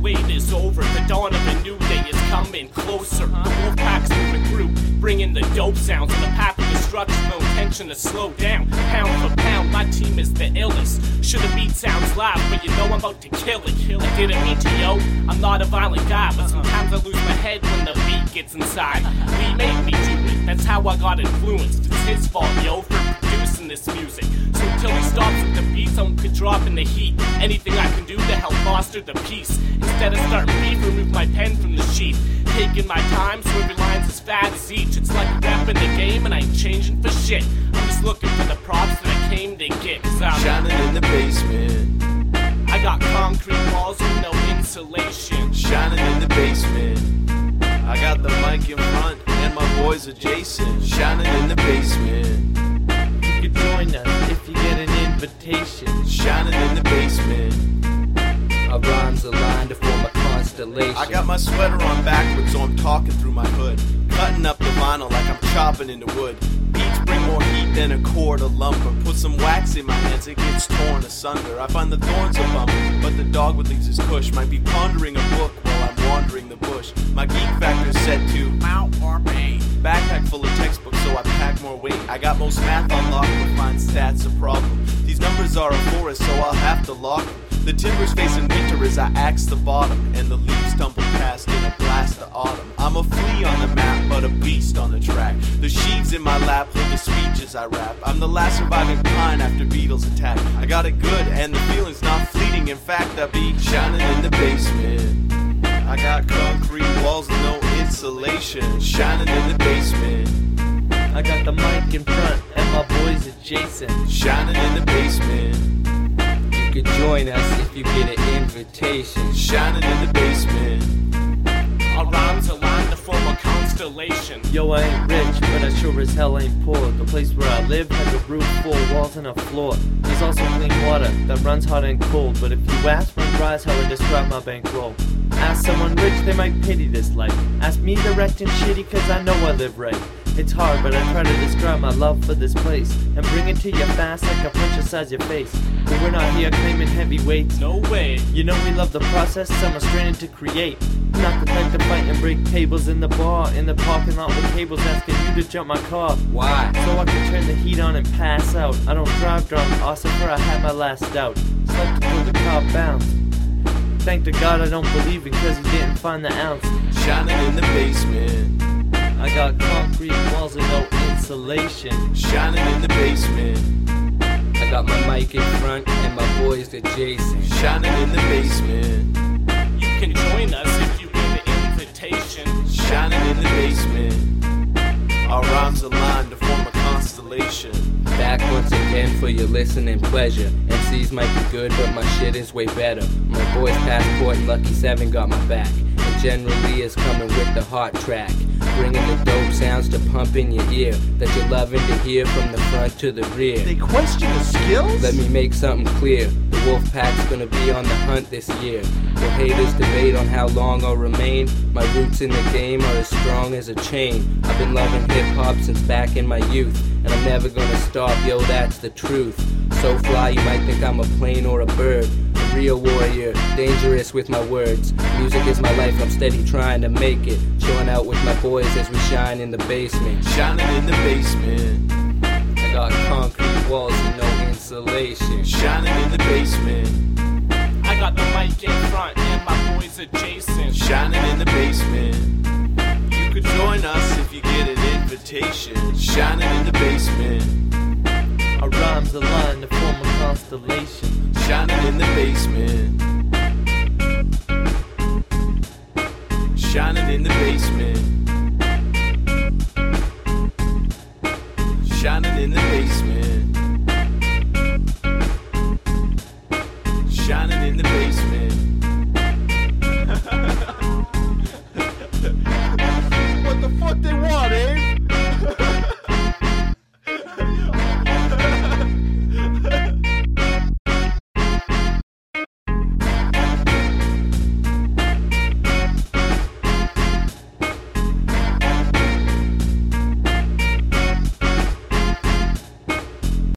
wait is over. The dawn of a new day is coming closer. The wolf pack's moving through, bringing the dope sounds on the path of destruction. No intention to slow down. Pound for pound, my team is the illest. Sure, the beat sounds loud, but you know I'm about to kill it. I didn't mean to, yo. I'm not a violent guy, but sometimes I lose my head when the beat gets inside. We made me do it. That's how I got influenced. It's his fault, yo, for producing this music. So until he stops with the beats, I'm could drop in the heat. Anything I can do to help foster the peace. Instead of starting beef, remove my pen from the sheath. Taking my time, so every line's as fat as each. It's like a rap in the game, and I ain't changing for shit. I'm just looking for the props that I came to get. Cause I'm shining in the basement. I got concrete walls with no insulation. Shining in the basement. I got the mic in front and my boys adjacent. Shining in the basement. You can join us if you get an invitation. Shining in the basement. Our rhymes align to form a constellation. I got my sweater on backwards, so I'm talking through my hood. Cutting up the vinyl like I'm chopping into wood. Beats bring more heat than a cord of lumber. Put some wax in my hands, it gets torn asunder. I find the thorns a bummer, but the dogwood leaves his cush. Might be pondering a book while I'm wandering the bush. My geek factor's set to Mount or Bay. Backpack full of textbooks, so I pack more weight. I got most math on lock, but find stats a problem. These numbers are a forest, so I'll have to lock them. The timber's facing winter as I axe the bottom, and the leaves tumble past in a blast of autumn. I'm a flea on the map, but a beast on the track. The sheaves in my lap hold the speech as I rap. I'm the last surviving pine after beetles attack. I got it good, and the feeling's not fleeting. In fact, I be shining in the basement. I got concrete walls and no insulation. Shining in the basement. I got the mic in front and my boys adjacent. Shining in the basement. You could join us if you get an invitation. Shining in the basement. Our rhymes align to form a constellation. Yo, I ain't rich, but I sure as hell ain't poor. The place where I live has a roof, 4 walls, and a floor. There's also clean water that runs hot and cold. But if you ask when dries how I describe my bankroll. Ask someone rich, they might pity this life. Ask me direct and shitty, cause I know I live right. It's hard, but I try to describe my love for this place and bring it to you fast like a punch inside your face. But we're not here claiming heavy weights. No way. You know we love the process, some are straining to create. I'm not the type to fight and break tables in the bar, in the parking lot with cables asking you to jump my car. Why? So I can turn the heat on and pass out. I don't drive drunk, awesome for I had my last doubt. Slept until the car bounced. Thank to God I don't believe it cause he didn't find the ounce. Shining in the basement. I got concrete walls and no insulation. Shining in the basement. I got my mic in front and my boys adjacent. Shining in the basement. You can join us if you get an invitation. Shining in the basement. Our rhymes align to form a constellation. Back once again for your listening pleasure. MCs might be good, but my shit is way better. My boys Passport and Lucky 7 got my back. And generally is coming with the hot track. Bringing the dope sounds to pump in your ear that you're loving to hear from the front to the rear. They question the skills? Let me make something clear. The wolf pack's gonna be on the hunt this year. Will haters debate on how long I'll remain? My roots in the game are as strong as a chain. I've been loving hip-hop since back in my youth, and I'm never gonna stop, yo, that's the truth. So fly, you might think I'm a plane or a bird. A real warrior, dangerous with my words. Music is my life, I'm steady trying to make it. Chilling out with my boys as we shine in the basement. Shining in the basement. I got concrete walls and no insulation. Shining in the basement. I got the mic in front and my boys adjacent. Shining in the basement. You could join us if you get an invitation. Shining in the basement. Our rhymes align to form a constellation. Shining in the basement. Shining in the basement. Shining in the basement.